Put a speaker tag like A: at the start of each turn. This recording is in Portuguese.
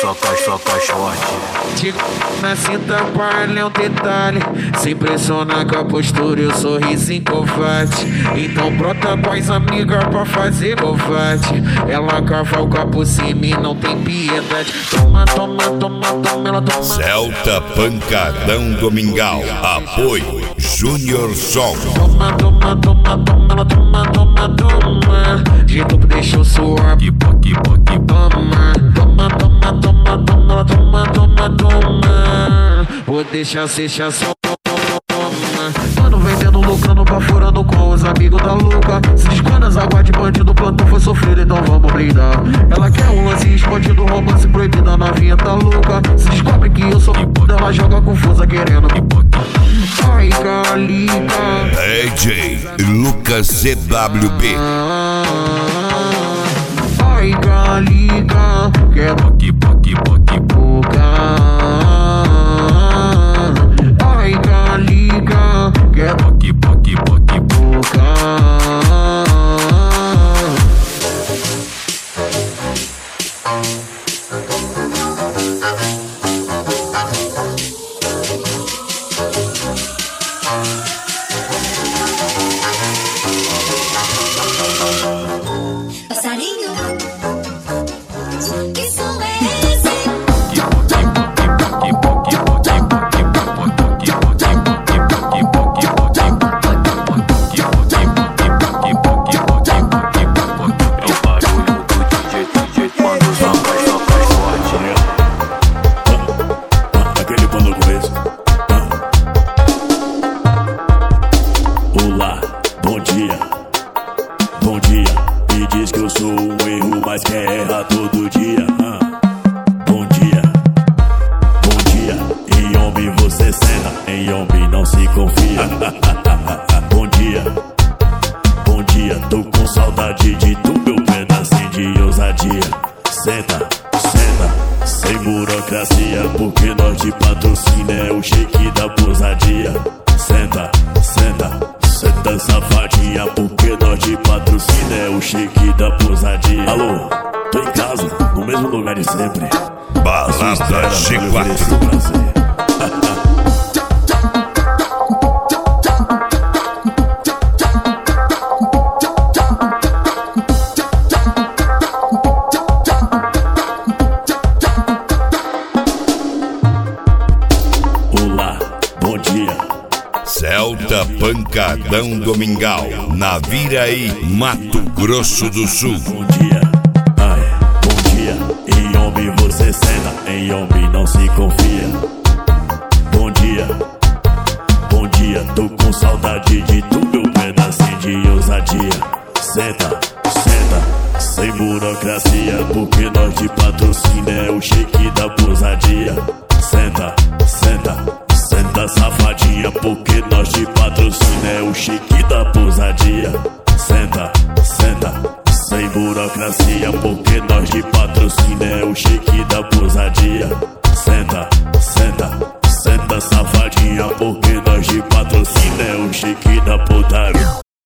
A: só caixote.
B: Tico na cinta, palha é um detalhe. Se impressiona com a postura e o sorrisinho covarde. Então brota com as amigas pra fazer covarde. Ela cavalga por cima e não tem piedade. Toma, ela toma.
C: Celta Pancadão Domingal. Apoio Júnior Som.
B: Toma, ela toma. De tudo deixou suar. Toma, ela toma. Vou deixar cê só. Mano, vendendo, lucrando, baforando com os amigos da Luca. Se esconde as águas de bandido, plantão foi sofrido, então vamos brindar. Ela quer um lance escondido, romance proibido, a novinha tá louca. Se descobre que eu sou pipoca, ela joga confusa querendo pipoca. Ai, Calica.
C: DJ Lucas CWB.
B: Ai, Calica. Quero pipoca. Ai, Calica. Quero pipoca.
D: Passarinho, que som é esse?
E: Aquele pano com esse. Olá, bom dia. Bom dia. E diz que eu sou um erro, mas quer errar todo dia. Bom dia. Bom dia. Em homem você cena, em homem não se confia. Bom dia. Bom dia. Tô com saudade de tu, meu pedacinho de ousadia. Senta, senta, sem burocracia, porque nós de patrocínio é o shake da ousadia. Senta, senta, senta safadinha, porque nós de patrocínio é o shake da ousadia. Alô, tô em casa, no mesmo lugar de sempre.
C: Balada G4.
E: Olá, bom dia.
C: Celta Pancadão Domingal. Naviraí, Mato Grosso do Sul.
E: Bom dia, ai, bom dia. Em homem você cena, em homem não se confia. Bom dia, bom dia. Tô com saudade de tu, meu pedacinho de ousadia. Senta, senta, sem burocracia, porque nós de patrocínio é o shake da ousadia. Senta, senta, senta safadinha, porque nós de patrocínio é o shake da ousadia. Senta, senta, sem burocracia, porque nós